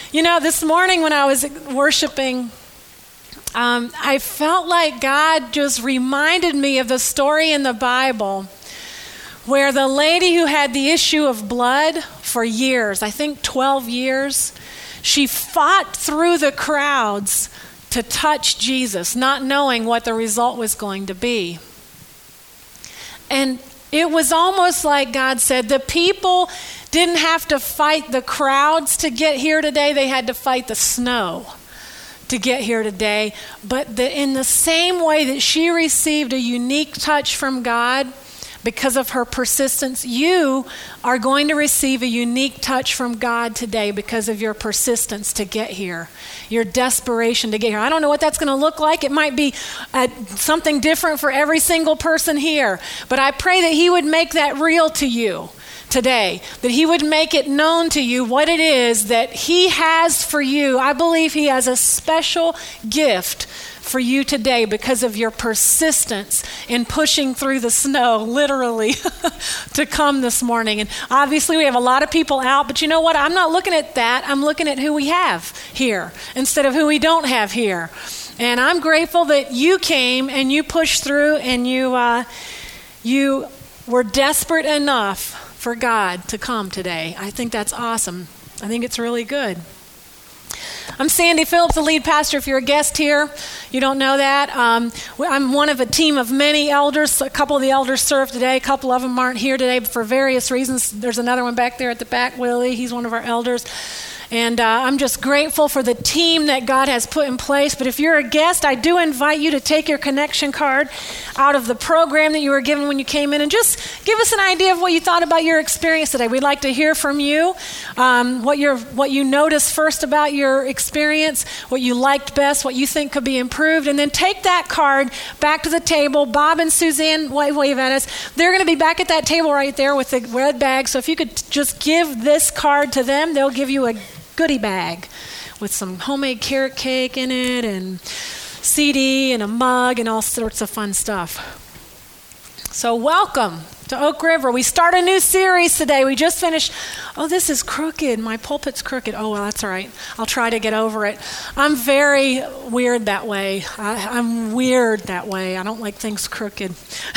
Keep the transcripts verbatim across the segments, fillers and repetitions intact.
You know, this morning when I was worshiping, um, I felt like God just reminded me of the story in the Bible where the lady who had the issue of blood for years, I think twelve years, she fought through the crowds to touch Jesus, not knowing what the result was going to be. And it was almost like God said, the people didn't have to fight the crowds to get here today. They had to fight the snow to get here today. But the, in the same way that she received a unique touch from God because of her persistence, you are going to receive a unique touch from God today because of your persistence to get here, your desperation to get here. I don't know what that's going to look like. It might be uh, something different for every single person here, but I pray that He would make that real to you today, that He would make it known to you what it is that He has for you. I believe He has a special gift for you today because of your persistence in pushing through the snow, literally, to come this morning. And obviously we have a lot of people out, but you know what? I'm not looking at that. I'm looking at who we have here instead of who we don't have here. And I'm grateful that you came and you pushed through and you uh, you were desperate enough for God to come today. I think that's awesome. I think it's really good. I'm Sandy Phillips, the lead pastor. If you're a guest here, you don't know that. Um, I'm one of a team of many elders. A couple of the elders serve today. A couple of them aren't here today for various reasons. There's another one back there at the back, Willie. He's one of our elders. And uh, I'm just grateful for the team that God has put in place. But if you're a guest, I do invite you to take your connection card out of the program that you were given when you came in and just give us an idea of what you thought about your experience today. We'd like to hear from you, um, what, you're, what you noticed first about your experience, what you liked best, what you think could be improved. And then take that card back to the table. Bob and Suzanne, wave, wave at us. They're going to be back at that table right there with the red bag. So if you could just give this card to them, they'll give you a goodie bag with some homemade carrot cake in it and C D and a mug and all sorts of fun stuff. So welcome to Oak River. We start a new series today. We just finished. Oh, this is crooked. My pulpit's crooked. Oh, well, that's all right. I'll try to get over it. I'm very weird that way. I, I'm weird that way. I don't like things crooked.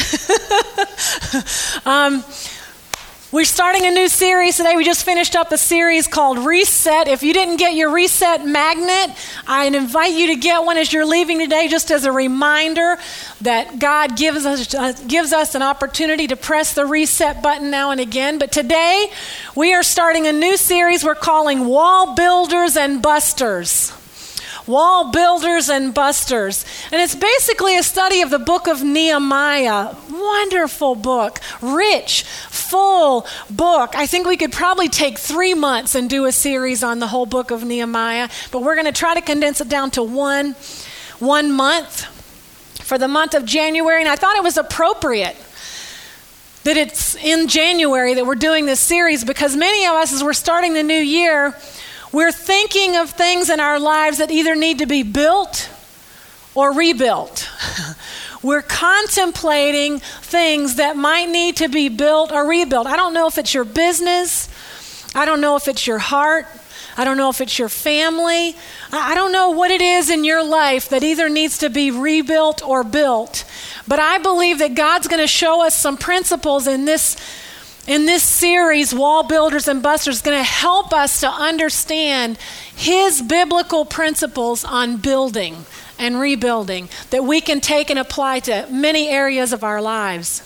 um, We're starting a new series today. We just finished up a series called Reset. If you didn't get your Reset magnet, I invite you to get one as you're leaving today, just as a reminder that God gives us uh, gives us an opportunity to press the reset button now and again. But today, we are starting a new series we're calling Wall Builders and Busters. Wall Builders and Busters. And it's basically a study of the book of Nehemiah. Wonderful book. Rich, full book. I think we could probably take three months and do a series on the whole book of Nehemiah, but we're going to try to condense it down to one, one month for the month of January. And I thought it was appropriate that it's in January that we're doing this series because many of us, as we're starting the new year, we're thinking of things in our lives that either need to be built or rebuilt. We're contemplating things that might need to be built or rebuilt. I don't know if it's your business. I don't know if it's your heart. I don't know if it's your family. I don't know what it is in your life that either needs to be rebuilt or built. But I believe that God's going to show us some principles in this In this series, Wall Builders and Busters, is going to help us to understand His biblical principles on building and rebuilding that we can take and apply to many areas of our lives.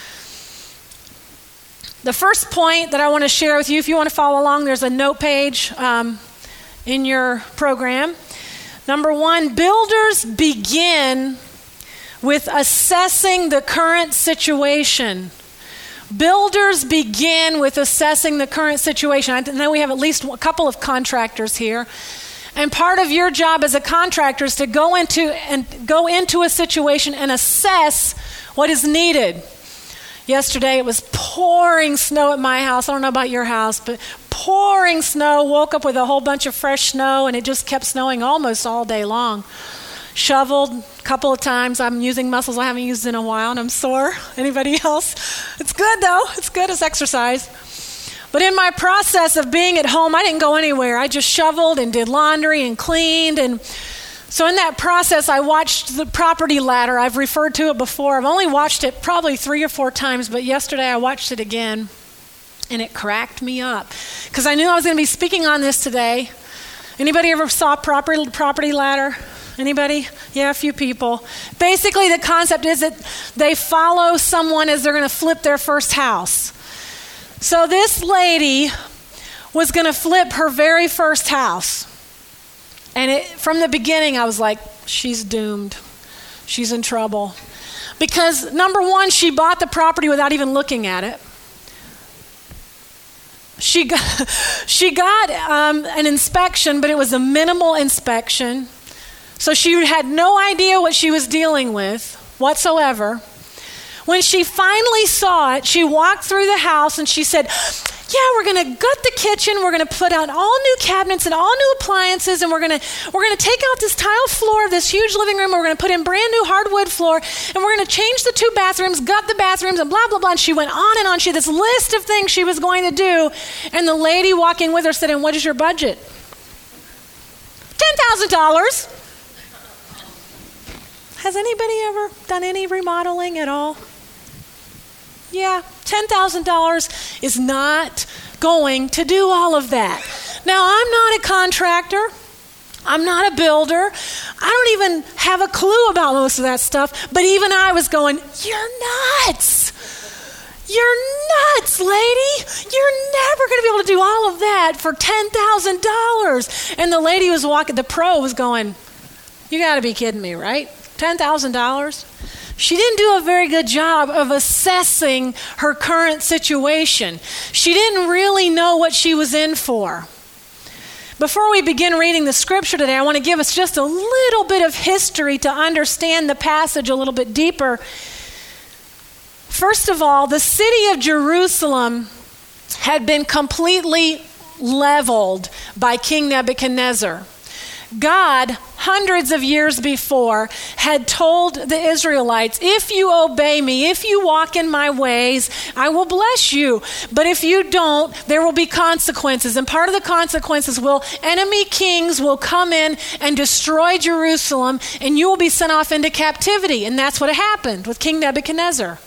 The first point that I want to share with you, if you want to follow along, there's a note page um, in your program. Number one, builders begin with assessing the current situation. Builders begin with assessing the current situation. I know we have at least a couple of contractors here. And part of your job as a contractor is to go into and go into a situation and assess what is needed. Yesterday it was pouring snow at my house. I don't know about your house, but pouring snow. Woke up with a whole bunch of fresh snow and it just kept snowing almost all day long. Shoveled a couple of times. I'm using muscles I haven't used in a while and I'm sore. Anybody else? It's good though. It's good as exercise. But in my process of being at home, I didn't go anywhere. I just shoveled and did laundry and cleaned. And so in that process, I watched The Property Ladder. I've referred to it before. I've only watched it probably three or four times, but yesterday I watched it again, and it cracked me up because I knew I was going to be speaking on this today. Anybody ever saw Property, Property Ladder? Anybody? Yeah, a few people. Basically, the concept is that they follow someone as they're going to flip their first house. So this lady was going to flip her very first house. And it, from the beginning, I was like, she's doomed. She's in trouble. Because number one, she bought the property without even looking at it. She got, she got um, an inspection, but it was a minimal inspection. So she had no idea what she was dealing with whatsoever. When she finally saw it, she walked through the house and she said, yeah, we're going to gut the kitchen. We're going to put out all new cabinets and all new appliances, and we're going to we're going to take out this tile floor of this huge living room. We're going to put in brand new hardwood floor, and we're going to change the two bathrooms, gut the bathrooms, and blah, blah, blah. And she went on and on. She had this list of things she was going to do, and the lady walking with her said, and what is your budget? ten thousand dollars. Has anybody ever done any remodeling at all? Yeah, ten thousand dollars is not going to do all of that. Now, I'm not a contractor. I'm not a builder. I don't even have a clue about most of that stuff. But even I was going, you're nuts. You're nuts, lady. You're never going to be able to do all of that for ten thousand dollars. And the lady was walking, the pro was going, you got to be kidding me, right? ten thousand dollars? She didn't do a very good job of assessing her current situation. She didn't really know what she was in for. Before we begin reading the scripture today, I want to give us just a little bit of history to understand the passage a little bit deeper. First of all, the city of Jerusalem had been completely leveled by King Nebuchadnezzar. God, hundreds of years before, had told the Israelites, if you obey me, if you walk in my ways, I will bless you. But if you don't, there will be consequences. And part of the consequences will, enemy kings will come in and destroy Jerusalem, and you will be sent off into captivity. And that's what happened with King Nebuchadnezzar.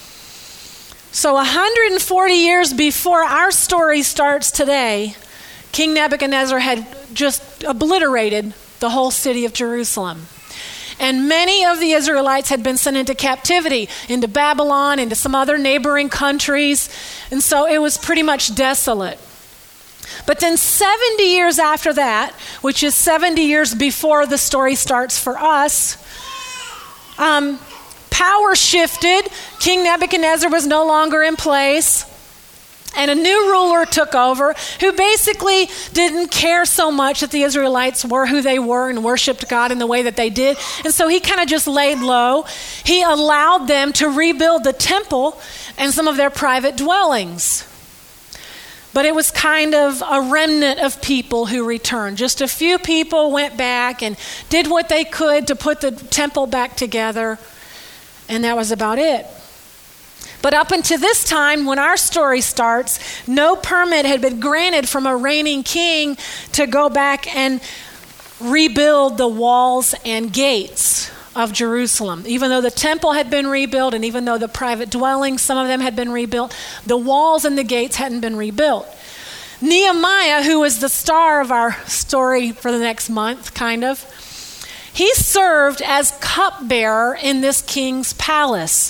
So one hundred forty years before our story starts today, King Nebuchadnezzar had just obliterated the whole city of Jerusalem. And many of the Israelites had been sent into captivity, into Babylon, into some other neighboring countries. And so it was pretty much desolate. But then seventy years after that, which is seventy years before the story starts for us, um, power shifted. King Nebuchadnezzar was no longer in place. And a new ruler took over who basically didn't care so much that the Israelites were who they were and worshiped God in the way that they did. And so he kind of just laid low. He allowed them to rebuild the temple and some of their private dwellings. But it was kind of a remnant of people who returned. Just a few people went back and did what they could to put the temple back together. And that was about it. But up until this time, when our story starts, no permit had been granted from a reigning king to go back and rebuild the walls and gates of Jerusalem. Even though the temple had been rebuilt, and even though the private dwellings, some of them had been rebuilt, the walls and the gates hadn't been rebuilt. Nehemiah, who was the star of our story for the next month, kind of, he served as cupbearer in this king's palace.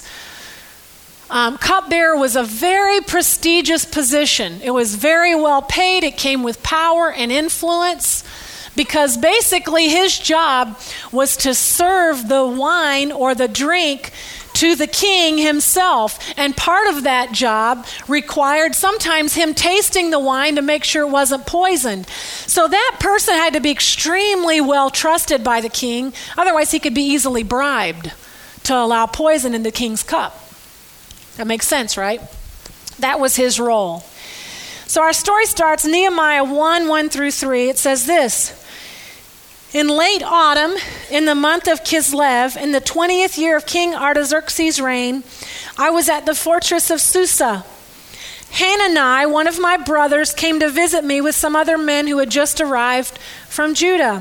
Um, cupbearer was a very prestigious position. It was very well paid. It came with power and influence because basically his job was to serve the wine or the drink to the king himself. And part of that job required sometimes him tasting the wine to make sure it wasn't poisoned. So that person had to be extremely well trusted by the king. Otherwise, he could be easily bribed to allow poison in the king's cup. That makes sense, right? That was his role. So our story starts Nehemiah one, one through three. It says this: in late autumn, in the month of Kislev, in the twentieth year of King Artaxerxes' reign, I was at the fortress of Susa. Hanani, one of my brothers, came to visit me with some other men who had just arrived from Judah.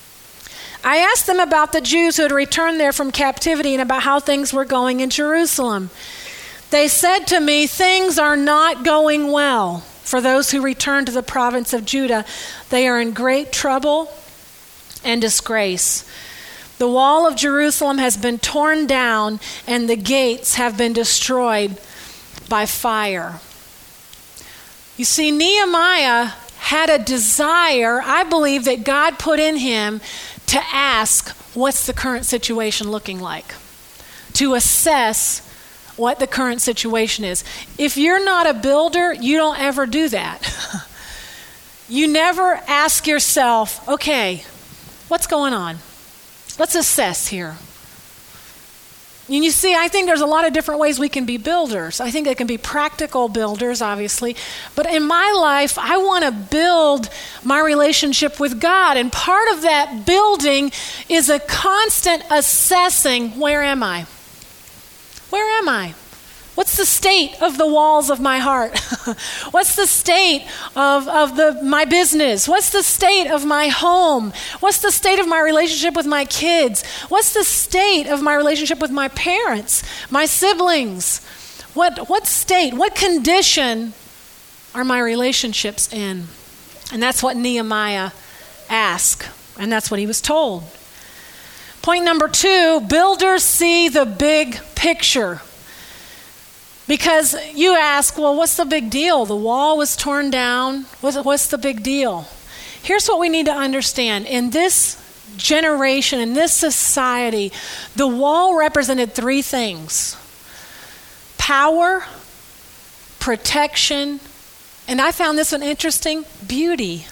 I asked them about the Jews who had returned there from captivity and about how things were going in Jerusalem. They said to me, things are not going well for those who return to the province of Judah. They are in great trouble and disgrace. The wall of Jerusalem has been torn down and the gates have been destroyed by fire. You see, Nehemiah had a desire, I believe, that God put in him to ask, what's the current situation looking like? To assess what the current situation is. If you're not a builder, you don't ever do that. You never ask yourself, okay, what's going on? Let's assess here. And you see, I think there's a lot of different ways we can be builders. I think they can be practical builders, obviously. But in my life, I want to build my relationship with God. And part of that building is a constant assessing, where am I? Where am I? What's the state of the walls of my heart? What's the state of, of the my business? What's the state of my home? What's the state of my relationship with my kids? What's the state of my relationship with my parents, my siblings? What, what state, what condition are my relationships in? And that's what Nehemiah asked, and that's what he was told. Point number two, builders see the big picture. Because you ask, well, what's the big deal? The wall was torn down. What's, what's the big deal? Here's what we need to understand. In this generation, in this society, the wall represented three things: power, protection, and I found this one interesting, beauty.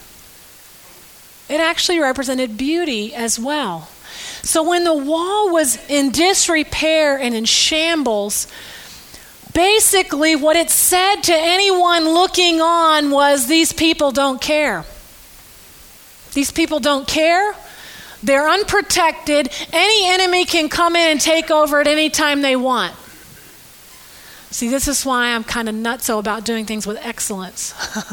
It actually represented beauty as well. So when the wall was in disrepair and in shambles, basically what it said to anyone looking on was, these people don't care. These people don't care. They're unprotected. Any enemy can come in and take over at any time they want. See, this is why I'm kind of nutso about doing things with excellence.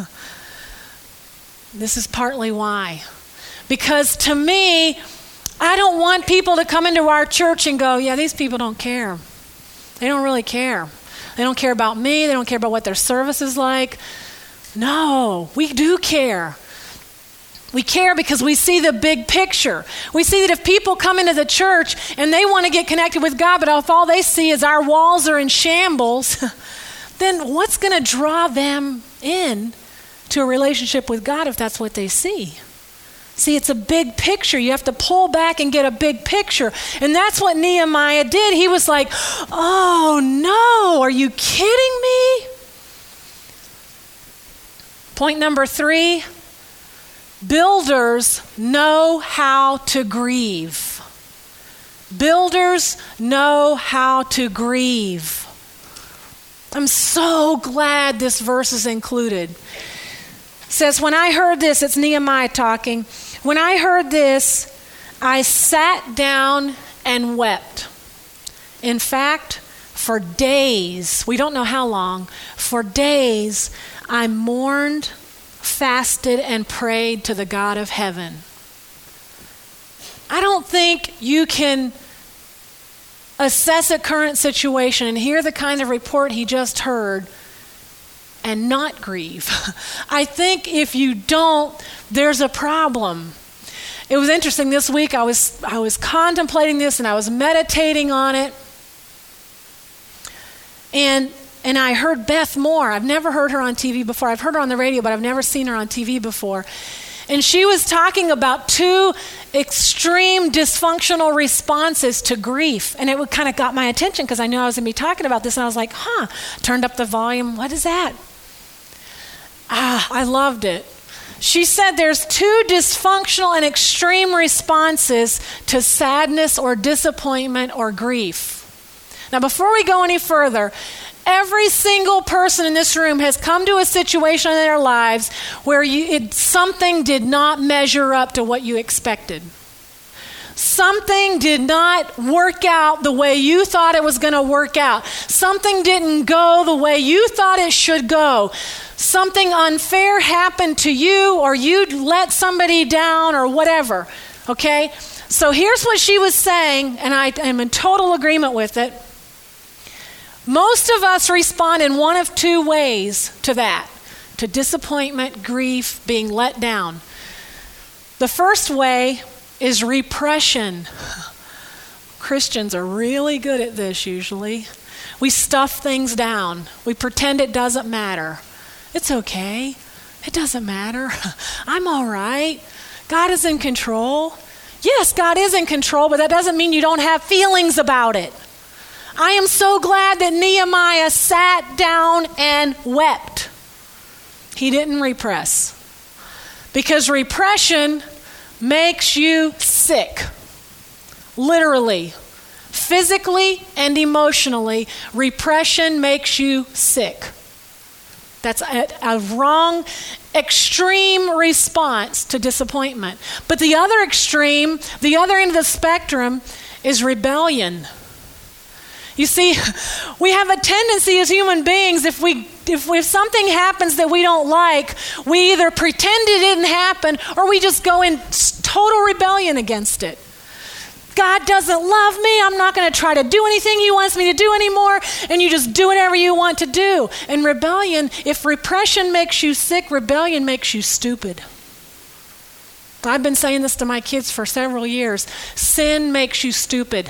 This is partly why. Because to me, I don't want people to come into our church and go, yeah, these people don't care. They don't really care. They don't care about me. They don't care about what their service is like. No, we do care. We care because we see the big picture. We see that if people come into the church and they want to get connected with God, but if all they see is our walls are in shambles, then what's going to draw them in to a relationship with God if that's what they see? See, it's a big picture. You have to pull back and get a big picture. And that's what Nehemiah did. He was like, oh no, are you kidding me? Point number three, builders know how to grieve. Builders know how to grieve. I'm so glad this verse is included. It says, when I heard this, it's Nehemiah talking. When I heard this, I sat down and wept. In fact, for days, we don't know how long, for days, I mourned, fasted, and prayed to the God of heaven. I don't think you can assess a current situation and hear the kind of report he just heard and not grieve. I think if you don't, there's a problem. It was interesting this week. I was I was contemplating this and I was meditating on it. And and I heard Beth Moore. I've never heard her on T V before. I've heard her on the radio, but I've never seen her on T V before. And she was talking about two extreme dysfunctional responses to grief. And it kind of got my attention because I knew I was going to be talking about this. And I was like, huh, turned up the volume. What is that? Ah, I loved it. She said there's two dysfunctional and extreme responses to sadness or disappointment or grief. Now, before we go any further, every single person in this room has come to a situation in their lives where you, it, something did not measure up to what you expected. Something did not work out the way you thought it was going to work out. Something didn't go the way you thought it should go. Something unfair happened to you, or you let somebody down, or whatever. Okay? So here's what she was saying, and I am in total agreement with it. Most of us respond in one of two ways to that, to disappointment, grief, being let down. The first way is repression. Christians are really good at this usually. We stuff things down. We pretend it doesn't matter. It's okay. It doesn't matter. I'm all right. God is in control. Yes, God is in control, but that doesn't mean you don't have feelings about it. I am so glad that Nehemiah sat down and wept. He didn't repress. Because repression makes you sick. Literally. Physically and emotionally, repression makes you sick. That's a, a wrong, extreme response to disappointment. But the other extreme, the other end of the spectrum, is rebellion. You see, we have a tendency as human beings, if we if, if something happens that we don't like, we either pretend it didn't happen or we just go in total rebellion against it. God doesn't love me. I'm not going to try to do anything he wants me to do anymore. And you just do whatever you want to do. And rebellion, if repression makes you sick, rebellion makes you stupid. I've been saying this to my kids for several years. Sin makes you stupid.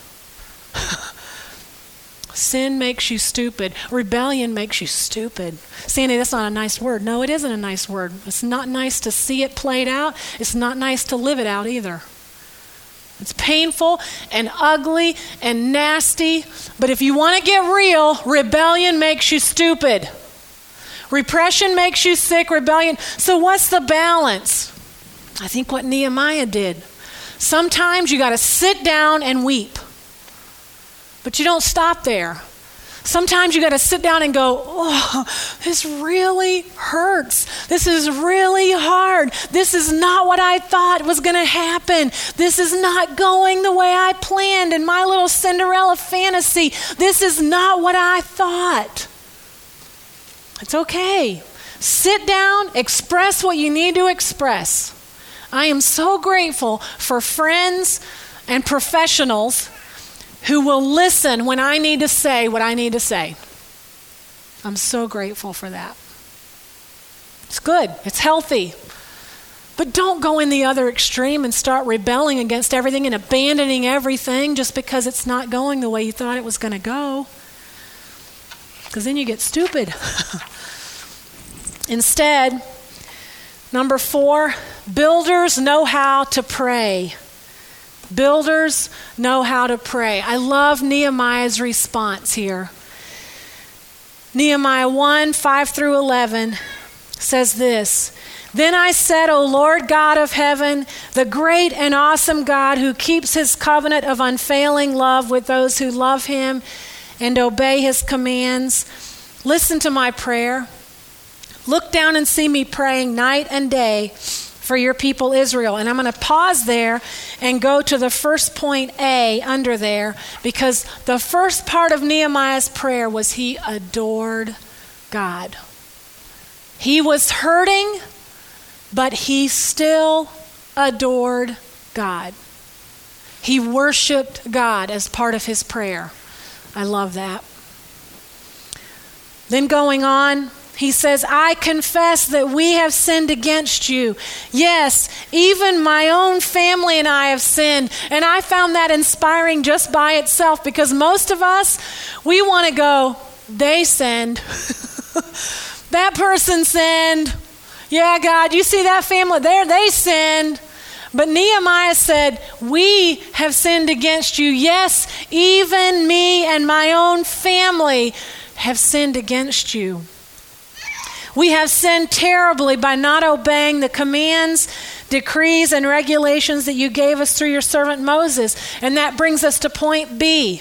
Sin makes you stupid. Rebellion makes you stupid. Sandy, that's not a nice word. No, it isn't a nice word. It's not nice to see it played out. It's not nice to live it out either. It's painful and ugly and nasty. But if you want to get real, rebellion makes you stupid. Repression makes you sick. Rebellion. So what's the balance? I think what Nehemiah did. Sometimes you got to sit down and weep. But you don't stop there. Sometimes you got to sit down and go, oh, this really hurts. This is really hard. This is not what I thought was going to happen. This is not going the way I planned in my little Cinderella fantasy. This is not what I thought. It's okay. Sit down, express what you need to express. I am so grateful for friends and professionals who will listen when I need to say what I need to say. I'm so grateful for that. It's good. It's healthy. But don't go in the other extreme and start rebelling against everything and abandoning everything just because it's not going the way you thought it was going to go. Because then you get stupid. Instead, number four, builders know how to pray. Builders know how to pray. I love Nehemiah's response here. Nehemiah one, five through eleven says this. Then I said, O Lord God of heaven, the great and awesome God who keeps his covenant of unfailing love with those who love him and obey his commands, listen to my prayer. Look down and see me praying night and day for your people Israel. And I'm going to pause there and go to the first point A under there, because the first part of Nehemiah's prayer was he adored God. He was hurting, but he still adored God. He worshiped God as part of his prayer. I love that. Then going on, he says, I confess that we have sinned against you. Yes, even my own family and I have sinned. And I found that inspiring just by itself, because most of us, we want to go, they sinned. That person sinned. Yeah, God, you see that family there? They sinned. But Nehemiah said, we have sinned against you. Yes, even me and my own family have sinned against you. We have sinned terribly by not obeying the commands, decrees, and regulations that you gave us through your servant Moses. And that brings us to point B.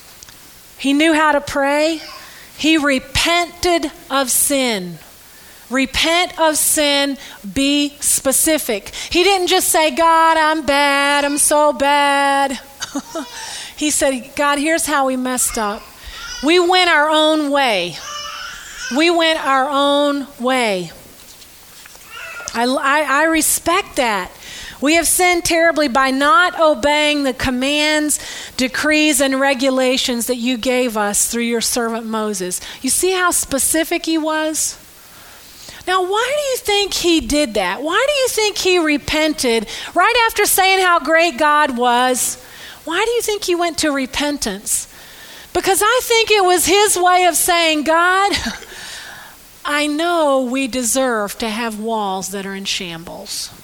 He knew how to pray. He repented of sin. Repent of sin, be specific. He didn't just say, God, I'm bad, I'm so bad. He said, God, here's how we messed up. We went our own way. We went our own way. I, I, I respect that. We have sinned terribly by not obeying the commands, decrees, and regulations that you gave us through your servant Moses. You see how specific he was? Now, why do you think he did that? Why do you think he repented right after saying how great God was? Why do you think he went to repentance? Because I think it was his way of saying, God, I know we deserve to have walls that are in shambles.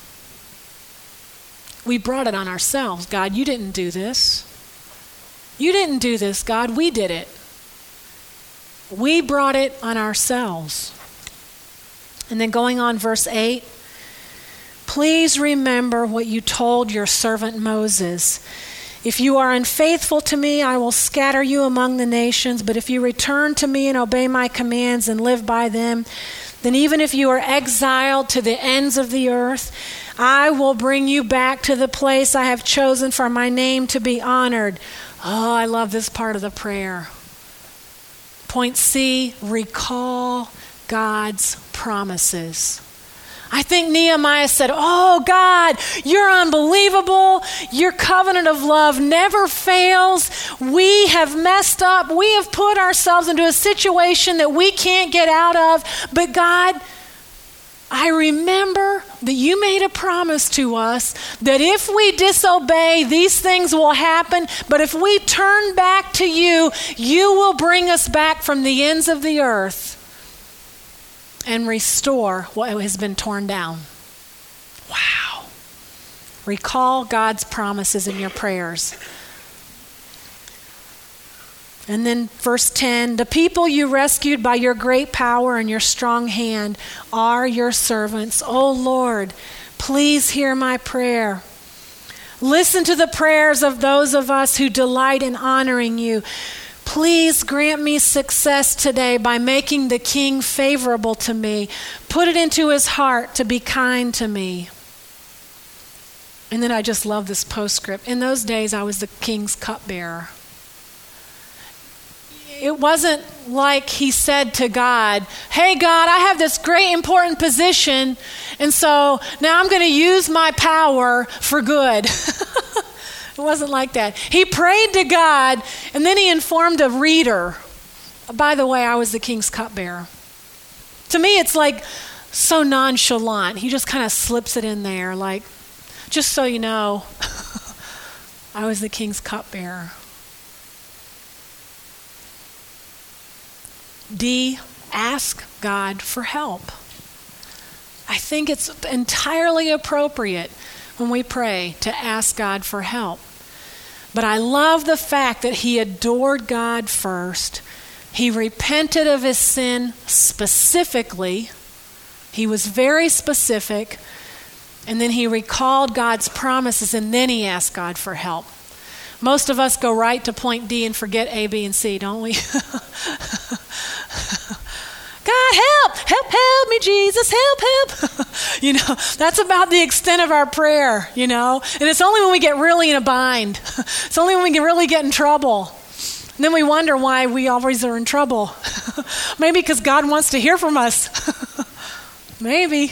We brought it on ourselves. God, you didn't do this. You didn't do this, God. We did it. We brought it on ourselves. And then going on verse eight, please remember what you told your servant Moses. If you are unfaithful to me, I will scatter you among the nations. But if you return to me and obey my commands and live by them, then even if you are exiled to the ends of the earth, I will bring you back to the place I have chosen for my name to be honored. Oh, I love this part of the prayer. Point C, recall God's promises. I think Nehemiah said, oh God, you're unbelievable. Your covenant of love never fails. We have messed up. We have put ourselves into a situation that we can't get out of. But God, I remember that you made a promise to us that if we disobey, these things will happen. But if we turn back to you, you will bring us back from the ends of the earth and restore what has been torn down. Wow. Recall God's promises in your prayers. And then verse ten, the people you rescued by your great power and your strong hand are your servants. Oh Lord, please hear my prayer. Listen to the prayers of those of us who delight in honoring you. Please grant me success today by making the king favorable to me. Put it into his heart to be kind to me. And then I just love this postscript. In those days, I was the king's cupbearer. It wasn't like he said to God, hey God, I have this great important position, and so now I'm going to use my power for good. It wasn't like that. He prayed to God, and then he informed a reader, by the way, I was the king's cupbearer. To me, it's like so nonchalant. He just kind of slips it in there, like, just so you know, I was the king's cupbearer. D, ask God for help. I think it's entirely appropriate when we pray to ask God for help. But I love the fact that he adored God first. He repented of his sin specifically. He was very specific. And then he recalled God's promises, and then he asked God for help. Most of us go right to point D and forget A, B, and C, don't we? God, help, help, help me, Jesus, help, help. You know, that's about the extent of our prayer, you know. And it's only when we get really in a bind. It's only when we can really get in trouble. And then we wonder why we always are in trouble. Maybe because God wants to hear from us. Maybe.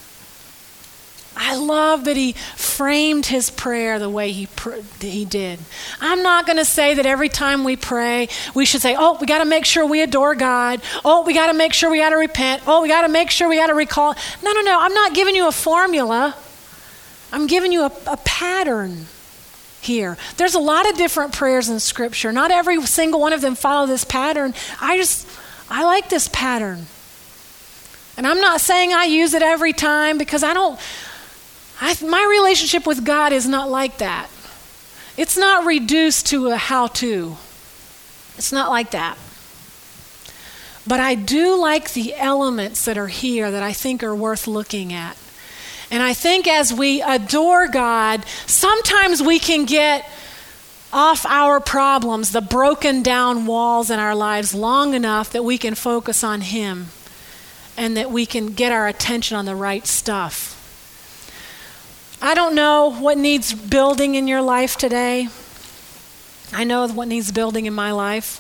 I love that he framed his prayer the way he pr- he did. I'm not going to say that every time we pray, we should say, oh, we got to make sure we adore God. Oh, we got to make sure we got to repent. Oh, we got to make sure we got to recall. No, no, no. I'm not giving you a formula. I'm giving you a, a pattern here. There's a lot of different prayers in Scripture. Not every single one of them follow this pattern. I just, I like this pattern. And I'm not saying I use it every time because I don't, I, my relationship with God is not like that. It's not reduced to a how-to. It's not like that. But I do like the elements that are here that I think are worth looking at. And I think as we adore God, sometimes we can get off our problems, the broken down walls in our lives long enough that we can focus on him and that we can get our attention on the right stuff. I don't know what needs building in your life today. I know what needs building in my life.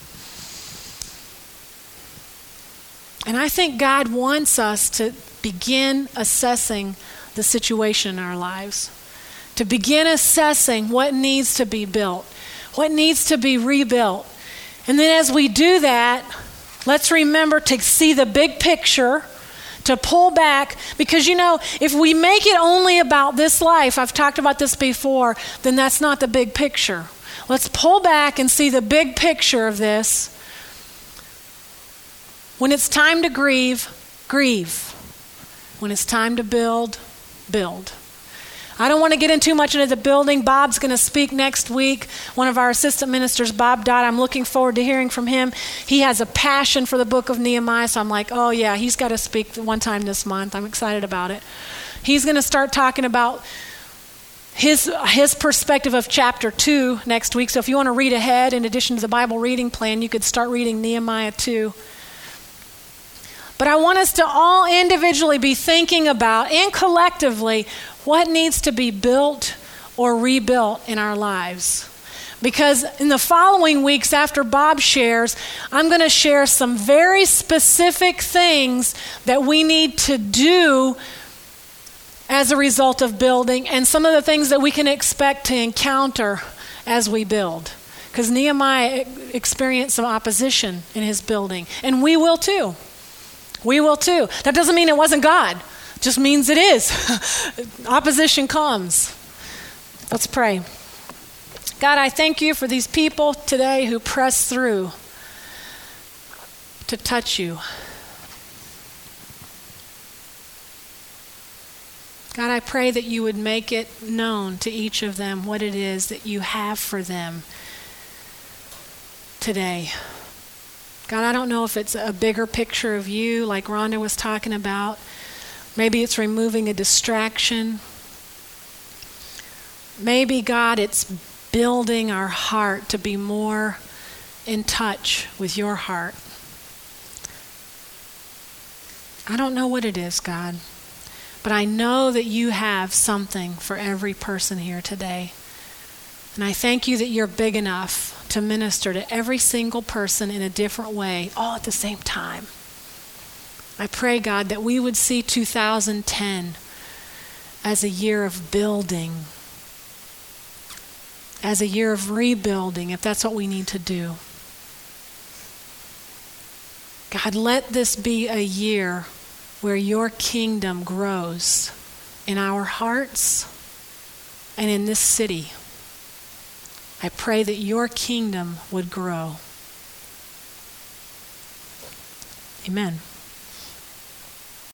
And I think God wants us to begin assessing the situation in our lives, to begin assessing what needs to be built, what needs to be rebuilt. And then as we do that, let's remember to see the big picture, to pull back, because you know, if we make it only about this life, I've talked about this before, then that's not the big picture. Let's pull back and see the big picture of this. When it's time to grieve, grieve. When it's time to build, build. I don't want to get in too much into the building. Bob's going to speak next week. One of our assistant ministers, Bob Dodd, I'm looking forward to hearing from him. He has a passion for the book of Nehemiah, so I'm like, oh yeah, he's got to speak one time this month. I'm excited about it. He's going to start talking about his his perspective of chapter two next week. So if you want to read ahead, in addition to the Bible reading plan, you could start reading Nehemiah two. But I want us to all individually be thinking about, and collectively, what needs to be built or rebuilt in our lives. Because in the following weeks after Bob shares, I'm going to share some very specific things that we need to do as a result of building, and some of the things that we can expect to encounter as we build. Because Nehemiah experienced some opposition in his building, and we will too. We will too. That doesn't mean it wasn't God. It just means it is. Opposition comes. Let's pray. God, I thank you for these people today who press through to touch you. God, I pray that you would make it known to each of them what it is that you have for them today. God, I don't know if it's a bigger picture of you, like Rhonda was talking about. Maybe it's removing a distraction. Maybe, God, it's building our heart to be more in touch with your heart. I don't know what it is, God, but I know that you have something for every person here today. And I thank you that you're big enough to minister to every single person in a different way, all at the same time. I pray, God, that we would see two thousand ten as a year of building, as a year of rebuilding, if that's what we need to do. God, let this be a year where your kingdom grows in our hearts and in this city. I pray that your kingdom would grow. Amen.